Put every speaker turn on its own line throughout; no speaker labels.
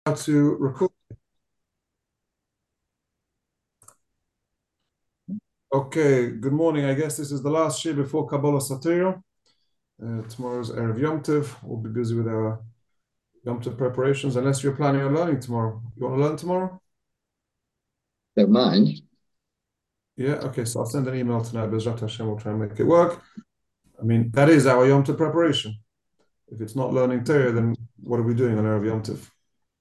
To record. Okay, good morning. I guess this is the last year before Kabbalah Satira. Tomorrow's Erev Yom Tov. We'll be busy with our Yom Tov preparations, unless you're planning on learning tomorrow. You want to learn tomorrow?
Don't mind.
Yeah, okay, so I'll send an email tonight. Bezrat Hashem will try and make it work. I mean, that is our Yom Tov preparation. If it's not learning Torah, then what are we doing on Erev Yom Tov?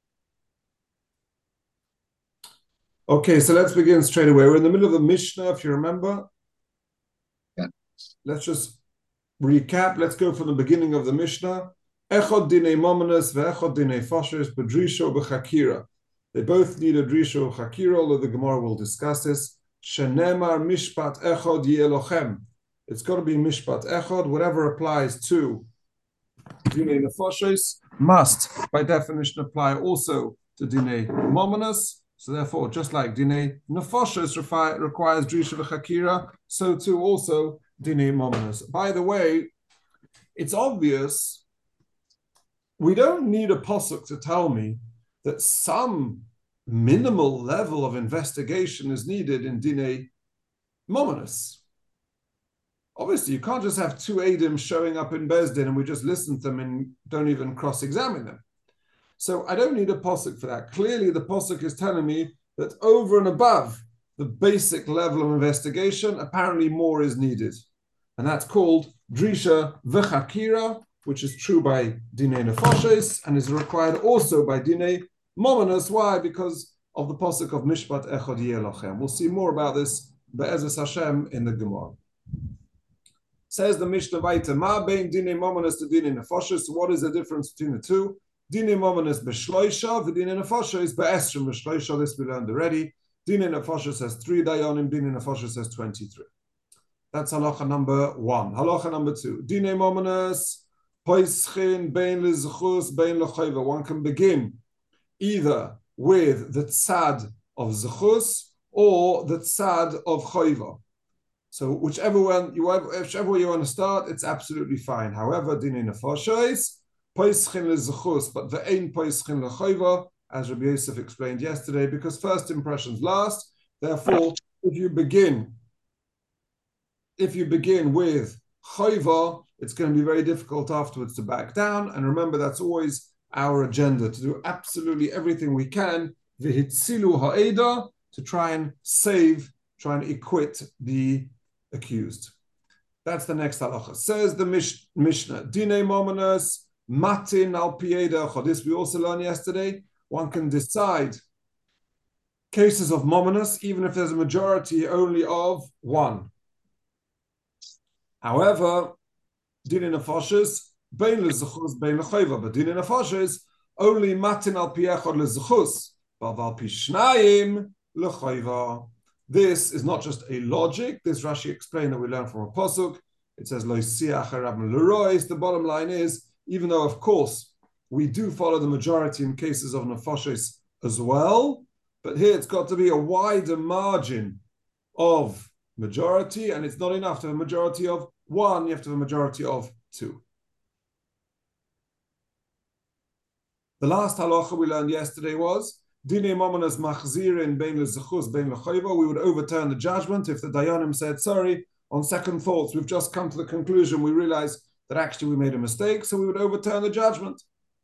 Okay, so let's begin straight away. We're in the middle of the Mishnah, if you remember.
Yeah.
Let's just recap. Let's go from the beginning of the Mishnah. Echod dinei momenes ve'echod dinei fashers bedrisho b'chakira. They both need a drisho chakira, although the Gemara will discuss this. Shenemar mishpat echod yelochem. It's got to be mishpat echod. Whatever applies to dinei nefoshes must, by definition, apply also to dinei momenes. So therefore, just like dinei nefoshes requires drisha v'chakira, so too also dinei momenes. By the way, it's obvious we don't need a posuk to tell me that some minimal level of investigation is needed in dinei momenes. Obviously, you can't just have two Adim showing up in Bezdin and we just listen to them and don't even cross-examine them. So I don't need a posuk for that. Clearly, the posuk is telling me that over and above the basic level of investigation, apparently more is needed. And that's called drisha v'chakira, which is true by dinei nefoshes and is required also by dinei momenos. Why? Because of the posuk of mishpat echad yelochem. We'll see more about this be'ezus Hashem in the Gemara. Says the Mishnah weiter, ma bein dinei momenos to dinei nefoshes. What is the difference between the two? Dinei momenos b'shloisha, v'dinei nefoshes b'esrim b'shloisha. This we learned already. Dinei nefoshes has 3 dayanim, dinei nefoshes has 23. That's halacha number 1. Halacha number 2. Dinei momenos poischin bein lezchus bein lechayva. One can begin either with the tzad of zechus or the tzad of chayva. So whichever way you want to start, it's absolutely fine. However, dinei nefoshes poischin lezchus, but ve'ein poischin lechayva, as Rabbi Yosef explained yesterday, because first impressions last. Therefore, if you begin with chayva, it's going to be very difficult afterwards to back down. And remember, that's always our agenda, to do absolutely everything we can, v'hitzilu ha'eda, to try and acquit the accused. That's the next halacha. Says the Mishnah, dinei momenos matin al piyeda. This we also learned yesterday. One can decide cases of momenos even if there's a majority only of one. However, dinei nefoshes bein lezechus bein lechayva, but dinei nefoshes only matin al pi echad lezechus, but al pi shnayim lechayva. This is not just a logic. This Rashi explained that we learn from a pasuk. It says lo siach harabim lerois. The bottom line is, even though of course we do follow the majority in cases of nefoshes as well, but here it's got to be a wider margin of majority, and it's not enough to have a majority of one, you have to have a majority of 2. The last halacha we learned yesterday was dinei momenos machzirin bein lezechus bein lechayva. We would overturn the judgment if the dayanim said, sorry, on second thoughts, we've just come to the conclusion, we realize that actually we made a mistake, so we would overturn the judgment.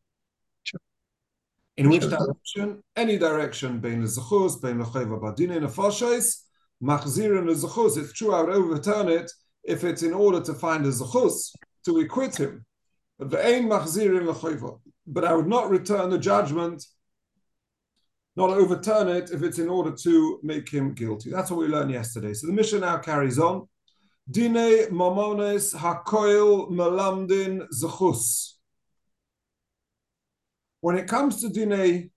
In which direction? Any direction, bein lezechus bein lechayva, but dinei nefoshes machzirin lezechus. It's true, I would overturn it if it's in order to find a zechus, to acquit him. But ve'ein machzirin lechayva. But I would not return the judgment, not overturn it, if it's in order to make him guilty. That's what we learned yesterday. So the Mishnah now carries on. Dinei momenos hakoil melamdin zechus. When it comes to dinei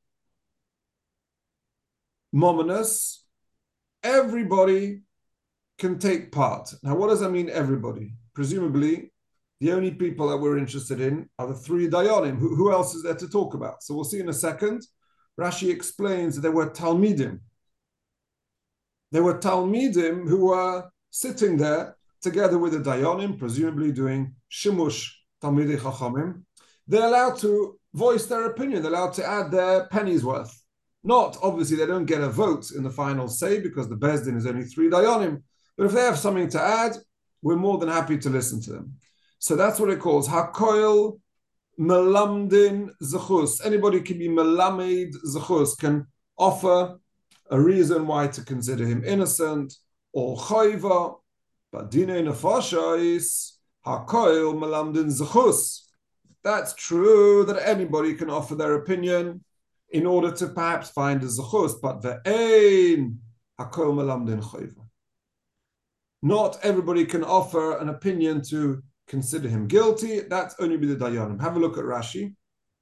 momenos, everybody can take part. Now, what does that mean, everybody? Presumably, the only people that we're interested in are the 3 dayanim. Who else is there to talk about? So we'll see in a second. Rashi explains that there were talmidim. There were talmidim who were sitting there together with the dayanim, presumably doing shimush talmidei chachamim. They're allowed to voice their opinion. They're allowed to add their penny's worth. Not, obviously, they don't get a vote in the final say because the Beis Din is only 3 dayanim. But if they have something to add, we're more than happy to listen to them. So that's what it calls hakoil melamdin zechus. Anybody can be melamed zechus, can offer a reason why to consider him innocent or chayva. But dinei nefashos hakoil melamdin zechus. That's true that anybody can offer their opinion in order to perhaps find a zechus, but ve'ein hakoil melamdin chayva. Not everybody can offer an opinion to consider him guilty. That's only be the dayanim. Have a look at Rashi.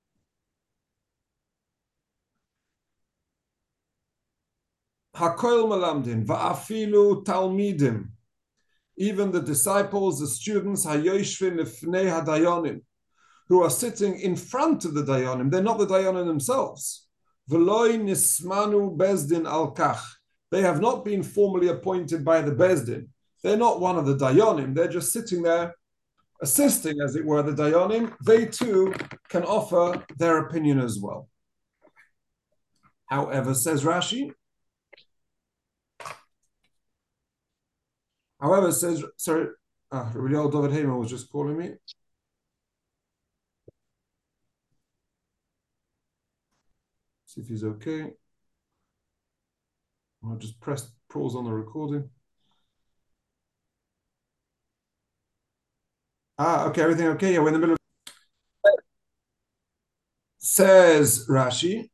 Hakoil melamdin va'afilu talmidim. Even the disciples, the students, hayoshvin lifnei hadayanim, who are sitting in front of the dayanim. They're not the dayanim themselves. V'loi nismanu Beis Din al kach. They have not been formally appointed by the Beis Din. They're not one of the dayanim. They're just sitting there, assisting, as it were, the dayanim. They too can offer their opinion as well. However, says Rashi. However, says, sorry, Rabbi David Heyman was just calling me. See if he's okay. I'll just press pause on the recording. Okay, everything okay? Yeah, we're in the middle of... Says Rashi,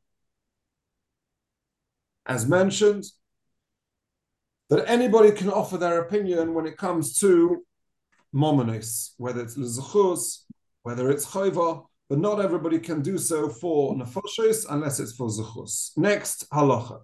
as mentioned, that anybody can offer their opinion when it comes to momonis, whether it's l'zechus, whether it's chayva, but not everybody can do so for nefashos unless it's for zechus. Next, halacha.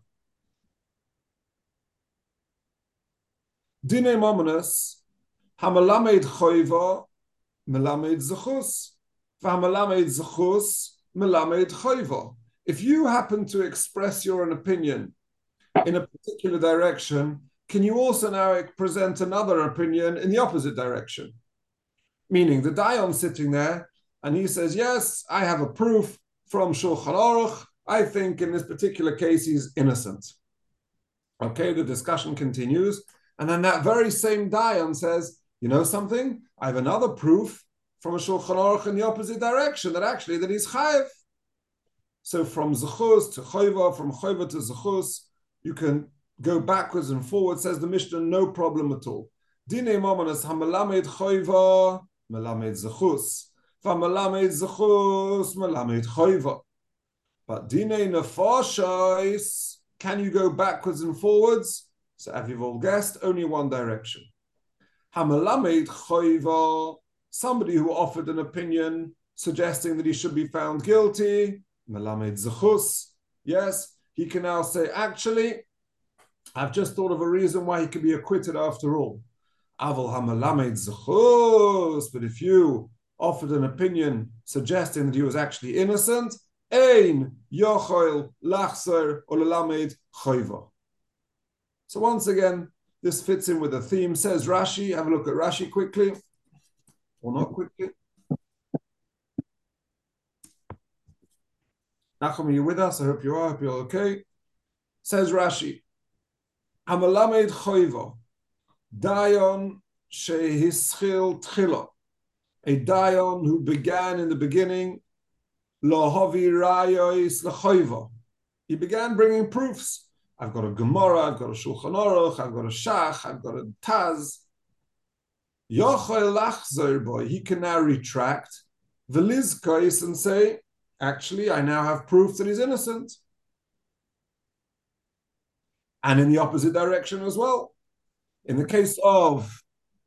Dinei momonis, hamalamed chayva, melamed zechus, v'hamalamed zechus, melamed chayva. If you happen to express your own opinion in a particular direction, can you also now present another opinion in the opposite direction? Meaning the dayan sitting there, and he says, yes, I have a proof from Shulchan Aruch. I think in this particular case, he's innocent. Okay, the discussion continues. And then that very same dayan says, you know something? I have another proof from a Shulchan Aruch in the opposite direction, that he's chayiv. So from zechus to chayva, from chayva to zechus, you can go backwards and forward, says the Mishnah, no problem at all. Dinei momonos hamalamed chayva, melamed zechus. V'hamalamed zechus, melamed chayva. But dinei nefashos, can you go backwards and forwards? So as you've all guessed, only one direction. Hamalamed chayva, somebody who offered an opinion suggesting that he should be found guilty, melamed zechus. Yes, he can now say, actually, I've just thought of a reason why he could be acquitted after all. Aval hamalamed zechus. But if you offered an opinion suggesting that he was actually innocent, ein yochel lachzer or lelamed chayva. So once again, this fits in with the theme. Says Rashi. Have a look at Rashi quickly, or not quickly. Nachum, are you with us? I hope you are. I hope you're okay. Says Rashi. Hamalamed chayva, dayon shehischil tchila, a dayon who began in the beginning, lahavi rayos lechayva. He began bringing proofs. I've got a Gemara, I've got a Shulchan Aruch, I've got a Shach, I've got a Taz. Yochel lachzer boy, he can now retract the lizkais and say, actually, I now have proof that he's innocent. And in the opposite direction as well. In the case of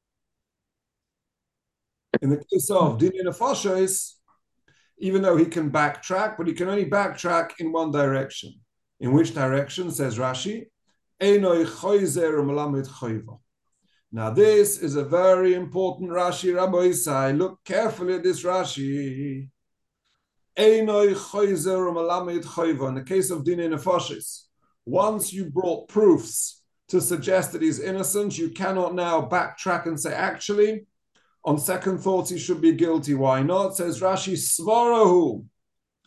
Dinei Nefashos, even though he can backtrack, but he can only backtrack in one direction. In which direction, says Rashi? Einoi choyzer umelamed choyva. Now this is a very important Rashi, Rabbi Isai. Look carefully at this Rashi. Einoi choyzer umelamed choyva. In the case of Dinei Nefashos, once you brought proofs to suggest that he's innocent, you cannot now backtrack and say, actually, on second thoughts, he should be guilty. Why not? Says Rashi, svarahu.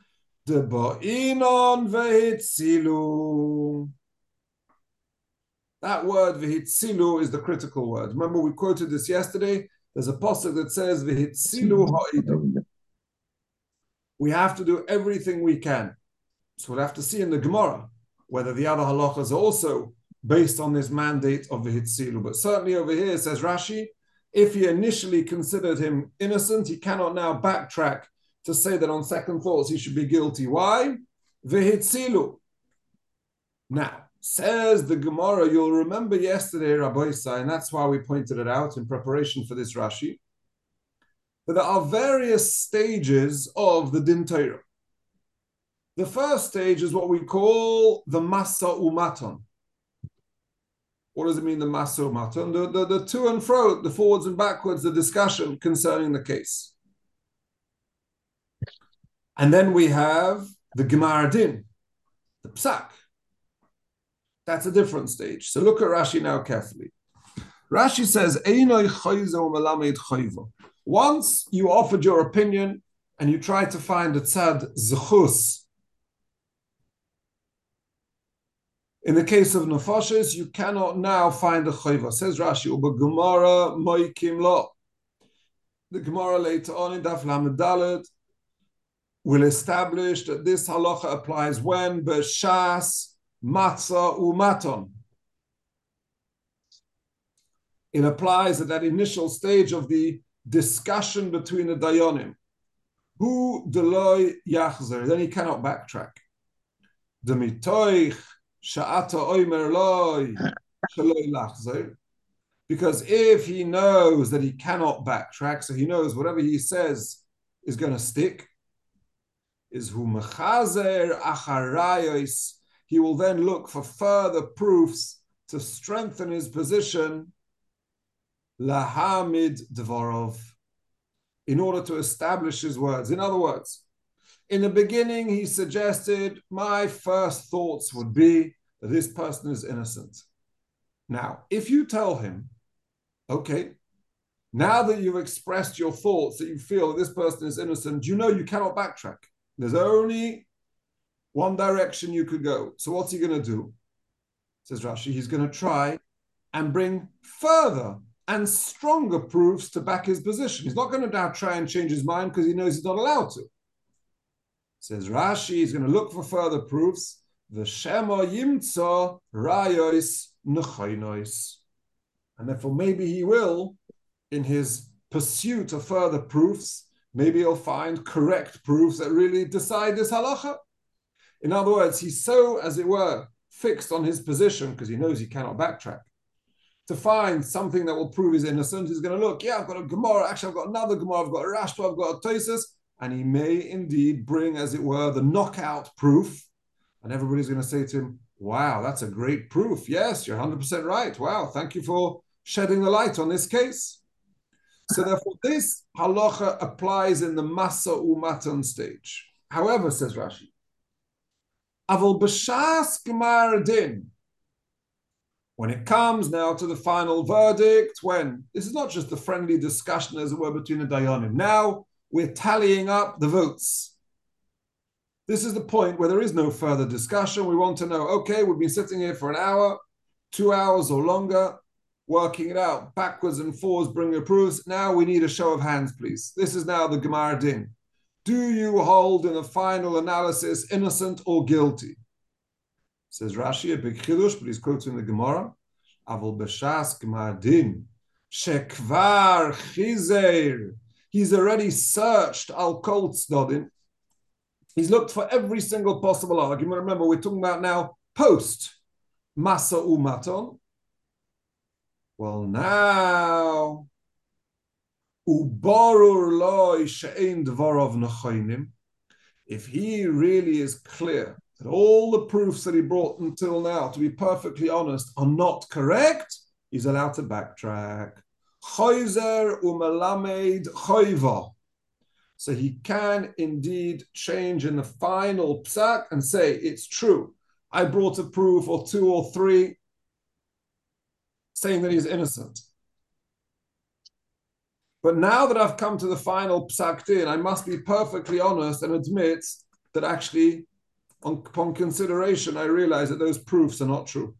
Debo'inon vehitzilu. That word vehitzilu is the critical word. Remember, we quoted this yesterday. There's a pasuk that says vehitzilu ha'idu. We have to do everything we can. So we'll have to see in the Gemara whether the other halachas are also based on this mandate of vehitzilu. But certainly over here, says Rashi, if he initially considered him innocent, he cannot now backtrack to say that on second thoughts he should be guilty. Why? Vehitzilu. Now, says the Gemara, you'll remember yesterday, Rabbi Isai, and that's why we pointed it out in preparation for this Rashi, that there are various stages of the Din Torah. The first stage is what we call the Masa Umaton. What does it mean, the Masa Umaton? The to and fro, the forwards and backwards, the discussion concerning the case. And then we have the Gemara Din, the Psak. That's a different stage. So look at Rashi now carefully. Rashi says, once you offered your opinion and you tried to find a tzad zechus, in the case of nefashis, you cannot now find a chayva. Says Rashi, Uba Gemara moikim lo. The Gemara later on in Daf Lamed Dalet will establish that this halacha applies when b'shas matzah umaton. It applies at that initial stage of the discussion between the dayanim. Hu deloy yachzer. Then he cannot backtrack. Demitoich sha'ata oimer loy shaloi lachzer. Because if he knows that he cannot backtrack, so he knows whatever he says is going to stick, is hu mechazer acharayos. He will then look for further proofs to strengthen his position, lahamid dvarov, in order to establish his words. In other words, in the beginning, he suggested, my first thoughts would be that this person is innocent. Now, if you tell him, okay, now that you've expressed your thoughts that you feel that this person is innocent, you know you cannot backtrack. There's only one direction you could go. So what's he going to do? Says Rashi, he's going to try and bring further and stronger proofs to back his position. He's not going to now try and change his mind because he knows he's not allowed to. Says Rashi, he's going to look for further proofs. V'shema yimtza rayos nechaynos. And therefore maybe he will, in his pursuit of further proofs, maybe he'll find correct proofs that really decide this halacha. In other words, he's so, as it were, fixed on his position because he knows he cannot backtrack. To find something that will prove he's innocent, he's going to look, yeah, I've got a Gemara, actually I've got another Gemara, I've got a Rashba, I've got a Tosas, and he may indeed bring, as it were, the knockout proof, and everybody's going to say to him, wow, that's a great proof. Yes, you're 100% right. Wow, thank you for shedding the light on this case. So therefore, this halacha applies in the Masa Umatan stage. However, says Rashi, Aval b'shas gemar din, when it comes now to the final verdict, when this is not just a friendly discussion, as it were, between the dayanim. Now we're tallying up the votes. This is the point where there is no further discussion. We want to know, okay, we've been sitting here for an hour, 2 hours or longer, working it out, backwards and forwards, bringing proofs. Now we need a show of hands, please. This is now the Gemara Din. Do you hold in the final analysis innocent or guilty? Says Rashi, a big chidush, but he's quoting the Gemara. Aval b'shas Gemara Din shekvar chizer. He's already searched al kol tzaddim. He's looked for every single possible argument. Remember, we're talking about now post Masa Umaton. Well, now, ubarur loy she'ein dvarov nechonim. If he really is clear that all the proofs that he brought until now, to be perfectly honest, are not correct, he's allowed to backtrack. Choyzer umelamed choyva. So he can indeed change in the final psak and say, it's true. I brought a proof or two or three saying that he's innocent. But now that I've come to the final psak din, I must be perfectly honest and admit that actually, upon consideration, I realize that those proofs are not true.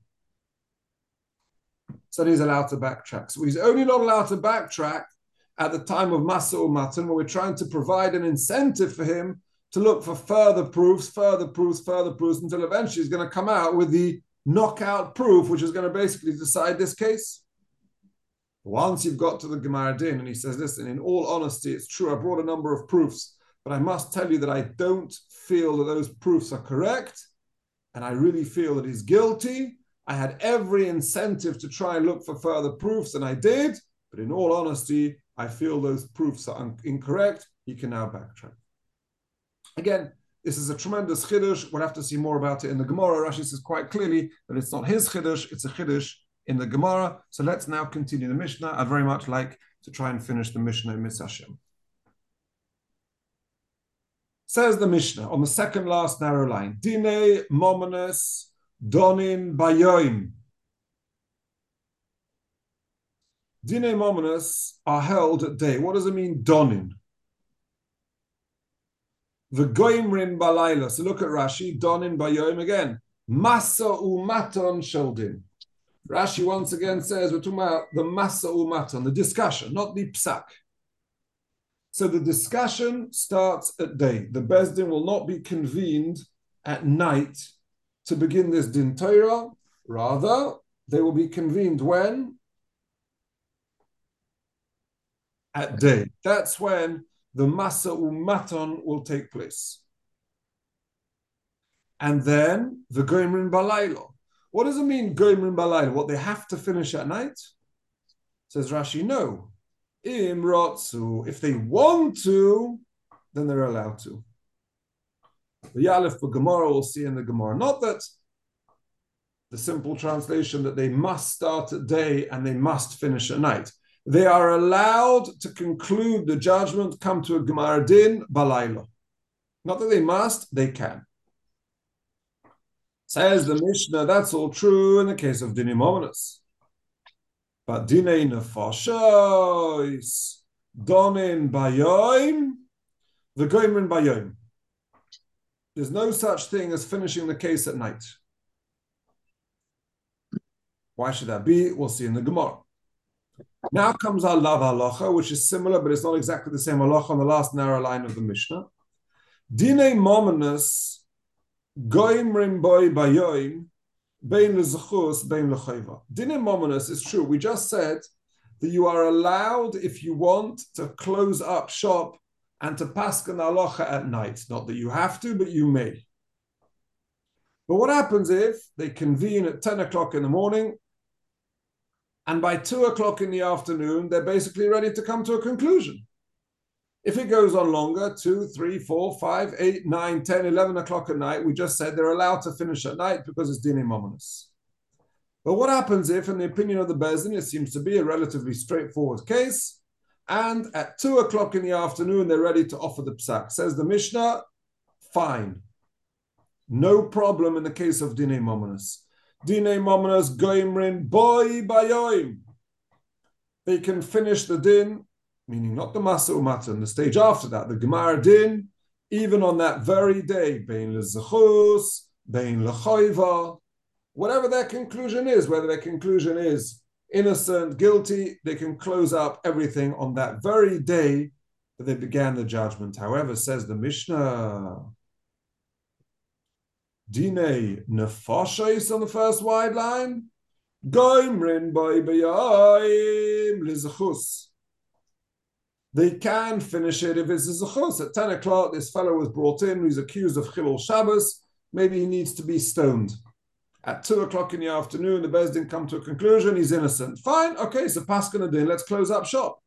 So he's allowed to backtrack. So he's only not allowed to backtrack at the time of Masa Umatan, where we're trying to provide an incentive for him to look for further proofs, until eventually he's going to come out with the knockout proof, which is going to basically decide this case. Once you've got to the Gemara Din, and he says, listen, in all honesty, it's true, I brought a number of proofs, but I must tell you that I don't feel that those proofs are correct, and I really feel that he's guilty. I had every incentive to try and look for further proofs, and I did, but in all honesty, I feel those proofs are incorrect. He can now backtrack. Again, this is a tremendous chiddush. We'll have to see more about it in the Gemara. Rashi says quite clearly that it's not his chiddush, it's a chiddush in the Gemara. So let's now continue the Mishnah. I'd very much like to try and finish the Mishnah in Mitzvah Hashem. Says the Mishnah on the second last narrow line, Dine Momenes Donin Bayoim. Dine Momenes are held at day. What does it mean, Donin? The Goimrin Balayla. So look at Rashi, Donin Bayoim again. Masa Umaton Sheldin. Rashi once again says we're talking about the Masa Umaton, the discussion, not the psak. So the discussion starts at day. The Beis Din will not be convened at night to begin this Din Torah. Rather, they will be convened when? At day. That's when the Masa Umaton will take place. And then the Goimrin Balayla. What does it mean, Goimrin Balayla? What, they have to finish at night? Says Rashi, no. Im Rotzu. If they want to, then they're allowed to. The Yalef for Gemara we'll see in the Gemara. Not that the simple translation that they must start at day and they must finish at night. They are allowed to conclude the judgment, come to a Gemara Din, Balayla. Not that they must, they can. Says the Mishnah, that's all true in the case of Dinei Momenos. But Dinei Nefashos, Donin Bayoim, the Goimrin Bayoim. There's no such thing as finishing the case at night. Why should that be? We'll see in the Gemara. Now comes our Lav Halacha, which is similar, but it's not exactly the same halacha on the last narrow line of the Mishnah. Dinei Momenos, Goimrin Boy Bayoim, Bein Lezachus, Bein Lechayva. Dinei Momenos is true. We just said that you are allowed, if you want, to close up shop and to pasken halacha at night. Not that you have to, but you may. But what happens if they convene at 10 o'clock in the morning, and by 2 o'clock in the afternoon, they're basically ready to come to a conclusion? If it goes on longer, 2, 3, 4, 5, 8, 9, 10, 11 o'clock at night, we just said they're allowed to finish at night because it's Dinei Momenos. But what happens if, in the opinion of the Beis Din, it seems to be a relatively straightforward case, and at 2 o'clock in the afternoon, they're ready to offer the psak? Says the Mishnah, fine. No problem in the case of Dinei Momenos. Dinei Momenos Goimrin Boy Bayoim. They can finish the din, meaning not the Masa Umatan, the stage after that, the Gemara Din, even on that very day, Bein Lezachus, Bein Lechayva, whatever their conclusion is, whether their conclusion is innocent, guilty, they can close up everything on that very day that they began the judgment. However, says the Mishnah, Dinei Nefashos on the first wide line, Goimrin Boy Bayoim Lezachus. They can finish it if it's a zechus. At 10 o'clock, this fellow was brought in, he's accused of Chilul Shabbos. Maybe he needs to be stoned. At 2 o'clock in the afternoon, the Beis Din come to a conclusion, he's innocent. Fine, okay, so pasken adin, let's close up shop.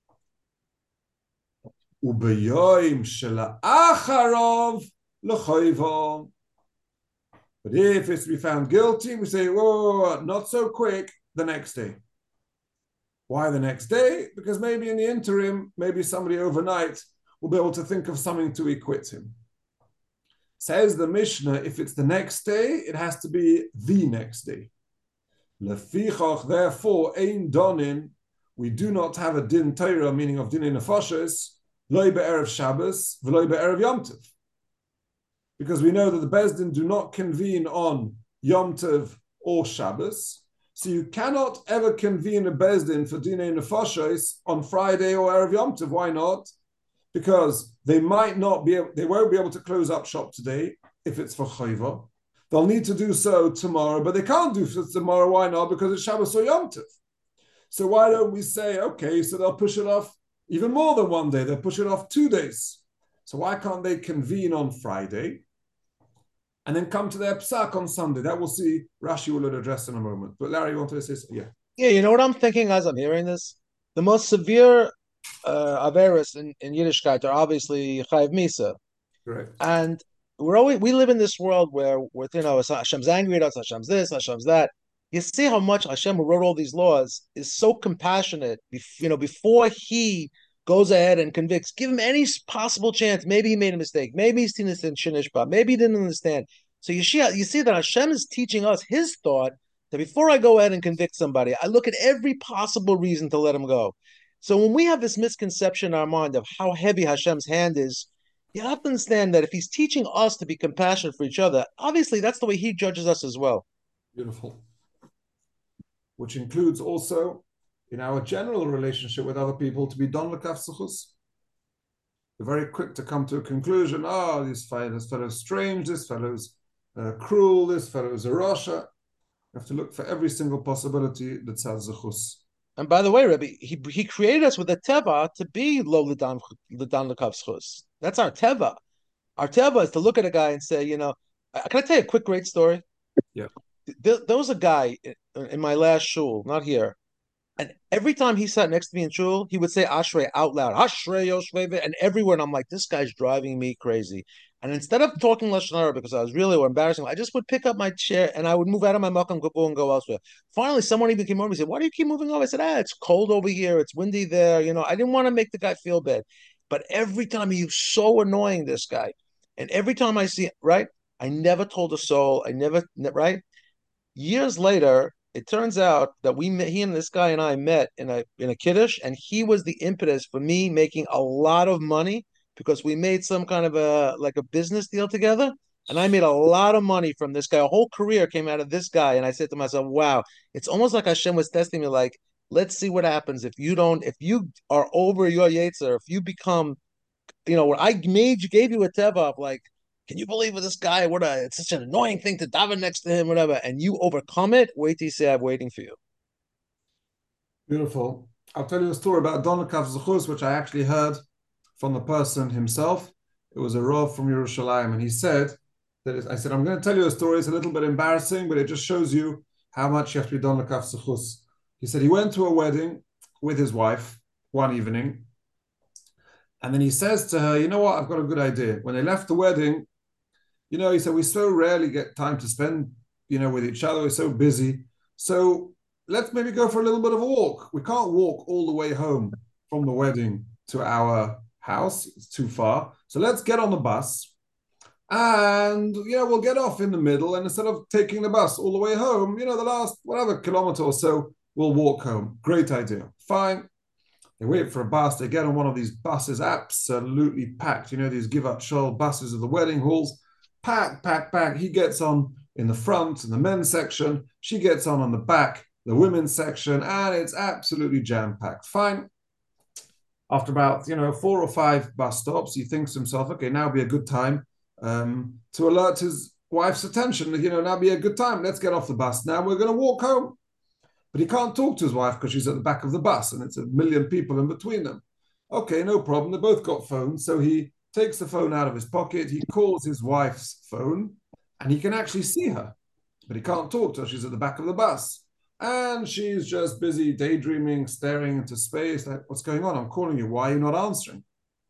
Ubeyoim shela acharov l'chayva. But if it's to be found guilty, we say, whoa, not so quick, the next day. Why the next day? Because maybe in the interim, maybe somebody overnight will be able to think of something to acquit him. Says the Mishnah, if it's the next day, it has to be the next day. Lefichach, therefore, ein donin, we do not have a din Torah, meaning of dinei nefashos, loy be'erev Shabbos, v'loy be'erev Yom Tov. because we know that the Beis Din do not convene on Yom Tov or Shabbos. So you cannot ever convene a Beis Din for Dinei Nefashos on Friday or Erev Yom Tov. Why not? Because they won't be able to close up shop today if it's for Chayva. They'll need to do so tomorrow, but they can't do so tomorrow. Why not? Because it's Shabbos or Yom Tov. So why don't we say, okay, so they'll push it off even more than one day. They'll push it off 2 days. So why can't they convene on Friday and then come to their psak on Sunday? That we'll see. Rashi will address in a moment. But Larry, you wanted to say something? Yeah.
Yeah, you know what I'm thinking as I'm hearing this? The most severe averis in Yiddishkeit are obviously Chayiv Misa.
Correct.
And we live in this world where Hashem's angry at us, Hashem's this, Hashem's that. You see how much Hashem, who wrote all these laws, is so compassionate. Before he goes ahead and convicts, give him any possible chance. Maybe he made a mistake. Maybe he's seen this in Shinishba. Maybe he didn't understand. So you see that Hashem is teaching us his thought that before I go ahead and convict somebody, I look at every possible reason to let him go. So when we have this misconception in our mind of how heavy Hashem's hand is, you have to understand that if he's teaching us to be compassionate for each other, obviously that's the way he judges us as well.
Beautiful. Which includes also in our general relationship with other people to be don l'kaf zechus. We're very quick to come to a conclusion. This fellow's strange, this fellow's cruel, this fellow's a rasha. You have to look for every single possibility that says zechus.
And by the way, Rebbe, he created us with a teva to be lo l'dan l'kaf zechus. That's our teva. Our teva is to look at a guy and say, can I tell you a quick great story?
Yeah.
There was a guy in my last shul, not here, and every time he sat next to me in shul, he would say Ashrei out loud, Ashrei Yoshveve, and everywhere. And I'm like, this guy's driving me crazy. And instead of talking Lashon Hara because I was really embarrassing, I just would pick up my chair and I would move out of my makom, go and go elsewhere. Finally, someone even came over and said, why do you keep moving over? I said, it's cold over here. It's windy there. I didn't want to make the guy feel bad. But every time he was so annoying, this guy. And every time I see it, right, I never told a soul. Right? Years later, it turns out that he and this guy and I met in a kiddush, and he was the impetus for me making a lot of money because we made some kind of a business deal together, and I made a lot of money from this guy. A whole career came out of this guy, and I said to myself, "Wow, it's almost like Hashem was testing me. Like, let's see what happens if you are over your yetzer, if you become, what I gave you a teva of like." Can you believe with this guy? It's such an annoying thing to daven next to him, whatever. And you overcome it. Wait till you say, I'm waiting for you.
Beautiful. I'll tell you a story about don l'kaf zechus, which I actually heard from the person himself. It was a Rav from Yerushalayim, and he said I said, I'm going to tell you a story. It's a little bit embarrassing, but it just shows you how much you have to be don l'kaf zechus. He said he went to a wedding with his wife one evening, and then he says to her, you know what? I've got a good idea. When they left the wedding, he said, we so rarely get time to spend, with each other. We're so busy. So let's maybe go for a little bit of a walk. We can't walk all the way home from the wedding to our house. It's too far. So let's get on the bus and, we'll get off in the middle. And instead of taking the bus all the way home, the last, whatever, kilometer or so, we'll walk home. Great idea. Fine. They wait for a bus. They get on one of these buses, absolutely packed. These Givat Shol buses of the wedding halls. Pack. He gets on in the front, in the men's section. She gets on the back, the women's section, and it's absolutely jam-packed. Fine. After about, 4 or 5 bus stops, he thinks to himself, okay, now would be a good time to alert his wife's attention. Now be a good time. Let's get off the bus. Now we're going to walk home. But he can't talk to his wife because she's at the back of the bus and it's a million people in between them. Okay, no problem. They both got phones. So he takes the phone out of his pocket. He calls his wife's phone and he can actually see her, but he can't talk to her. She's at the back of the bus and she's just busy daydreaming, staring into space. Like, what's going on? I'm calling you. Why are you not answering?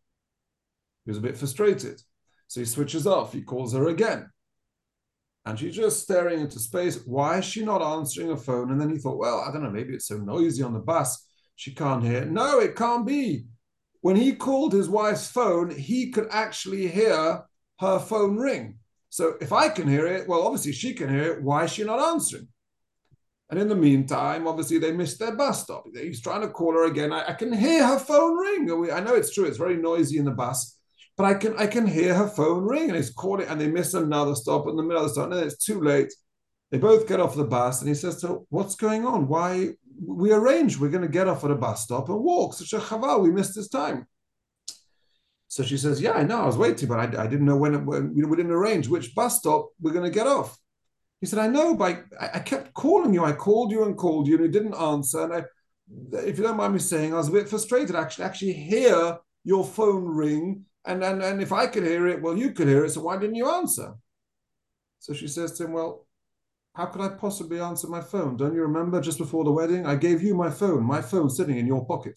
He was a bit frustrated. So he switches off. He calls her again. And she's just staring into space. Why is she not answering her phone? And then he thought, well, I don't know, maybe it's so noisy on the bus. She can't hear. No, it can't be. When he called his wife's phone, he could actually hear her phone ring. So if I can hear it, well, obviously she can hear it. Why is she not answering? And in the meantime, obviously they missed their bus stop. He's trying to call her again. I can hear her phone ring. I know it's true. It's very noisy in the bus. but I can hear her phone ring, and he's calling, and they miss another stop in the middle of the stop, and then it's too late. They both get off the bus, and he says to her, what's going on? Why? We arranged we're going to get off at a bus stop and walk. Such a chaval, we missed this time. So she says, yeah, I know, I was waiting, but I didn't know when we didn't arrange which bus stop we're going to get off. He said, I know, but I kept calling you. I called you, and you didn't answer. And if you don't mind me saying, I was a bit frustrated. Actually hear your phone ring. And if I could hear it, well, you could hear it. So why didn't you answer? So she says to him, well, how could I possibly answer my phone? Don't you remember just before the wedding? I gave you my phone sitting in your pocket.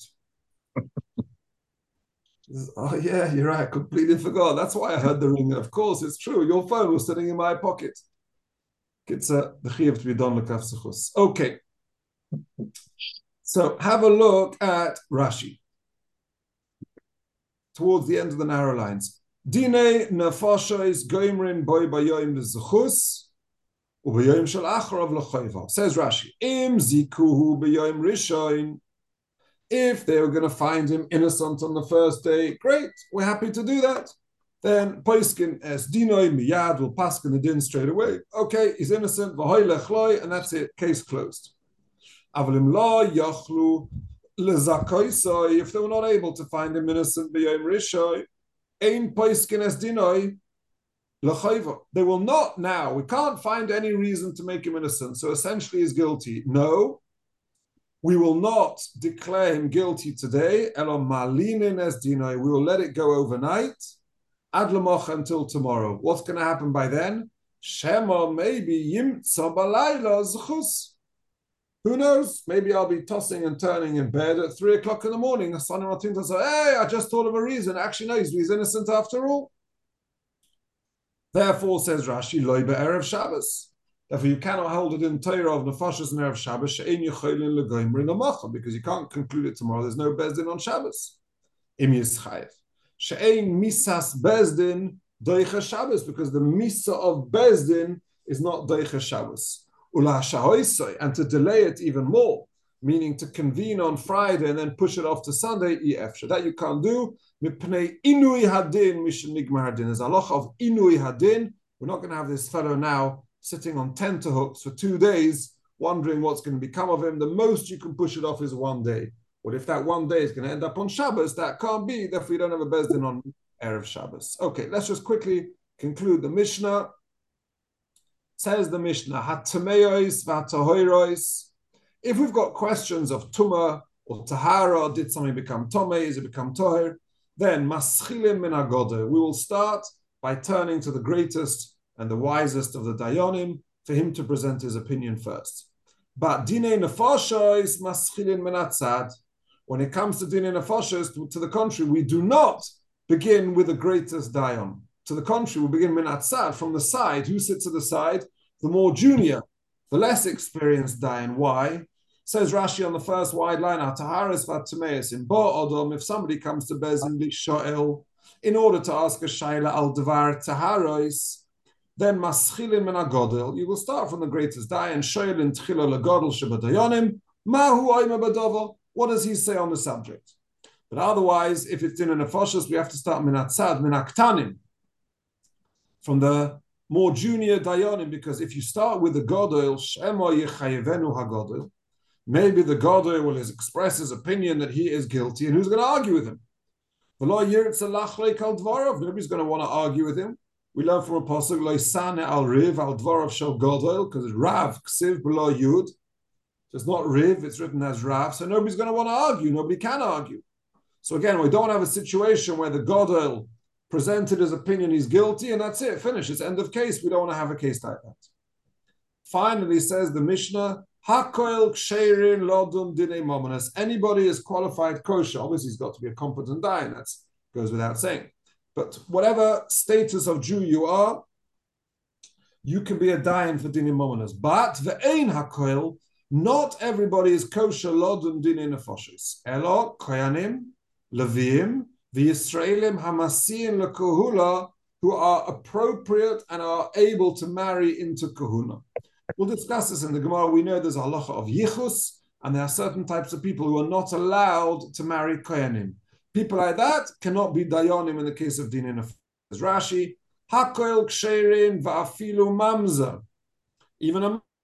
Says, oh, yeah, you're right. I completely forgot. That's why I heard the ring. Of course, it's true. Your phone was sitting in my pocket. It's the chiyuv to be done l'kaf zechus. Okay. So have a look at Rashi. Towards the end of the narrow lines. Dine nefashos goimrin boy bayoim l'zechus u'bayoim shel acharav l'chayva. Says Rashi, im zikuhu bayoim rishon. If they were going to find him innocent on the first day, great, we're happy to do that. Then Poiskin es dinoi miyad will paskin the din straight away. Okay, he's innocent, and that's it, case closed. Avalim la yachlu lezakoisoi. If they were not able to find him innocent b'yom rishoi, ein Poiskin es dinoi lechayva. They will not now. We can't find any reason to make him innocent. So essentially, he's guilty. No, we will not declare him guilty today. Elo malinin es dinoi. We will let it go overnight. Ad l'moch until tomorrow. What's going to happen by then? Shema maybe yimtza balayla zchus. Who knows? Maybe I'll be tossing and turning in bed at 3 o'clock in the morning. A son of a say, hey, I just thought of a reason. Actually, no, he's innocent after all. Therefore, says Rashi, loy be'erev Shabbos. Therefore, you cannot hold it in Torah of nefashos and erev Shabbos she'ein yecholin legoimrin amacha, because you can't conclude it tomorrow. There's no bezdin on Shabbos. Im yischayev. She'ein misas bezdin doicha Shabbos, because the misa of bezdin is not doicha Shabbos. Ula shahoisoi, and to delay it even more, meaning to convene on Friday and then push it off to Sunday, efsha. That you can't do. Mipnei inui hadin mishen nigmar hadin. There's a halacha of inui hadin. We're not going to have this fellow now sitting on tenterhooks for 2 days, wondering what's going to become of him. The most you can push it off is 1 day. Well, if that 1 day is going to end up on Shabbos, that can't be. Therefore, we don't have a bezdin on Erev Shabbos. Okay, let's just quickly conclude the Mishnah. Says the Mishnah, Hatameos v'hatahoiros. If we've got questions of Tumah or Tahara, did something become Tomei, is it become Toher? Then Maschilim min Agoda. We will start by turning to the greatest and the wisest of the Dayanim for him to present his opinion first. But Dinei Nefashos Maschilin min Atzad. When it comes to Dinei Nefashos, to the contrary, we do not begin with the greatest Dayan. To the contrary, we begin min Atzad, from the side. Who sits at the side? The more junior, the less experienced Dayan. Why? Says Rashi on the first wide line, Taharis v'Tameis in Bo Odom. If somebody comes to Bezin Lishoel in order to ask a Shaila al Devar Taharis, then Maschilin min Agodel. You will start from the greatest Dayan. Shoelin Tchilo Lagodel Shabadayonim. Mahu Oima Badova. What does he say on the subject? But otherwise, if it's in an Nefashos, we have to start min Atzad, min Aktanim, from the more junior Dayanim, because if you start with the Godel, Shema Yechayevenu HaGodel, maybe the Godel will express his opinion that he is guilty, and who's going to argue with him? Nobody's going to want to argue with him. We learn from a pasuk, Loisane al Riv al Dvarav Shel Godel, because it's Rav, Ksiv, below Yud. So it's not Riv, it's written as Rav, so nobody's going to want to argue. Nobody can argue. So again, we don't have a situation where the Godel presented his opinion, he's guilty, and that's it, finish. It's end of case. We don't want to have a case like that. Finally, says the Mishnah, Hakoil ksherin lodum dinei momonas. Anybody is qualified kosher. Obviously, he's got to be a competent dayan. That goes without saying. But whatever status of Jew you are, you can be a dayan for dinei momonas. But ve'ein hakoil, not everybody is kosher lodum dinei nefoshes. Elo koyanim, levim, the Yisraelim Hamasiin LeKohula, who are appropriate and are able to marry into Kahuna. We'll discuss this in the Gemara. We know there's a halacha of Yichus, and there are certain types of people who are not allowed to marry Koyanim. People like that cannot be dayanim in the case of dinin of Rashi. Hakoil ksherin va'afilu mamzer. Even a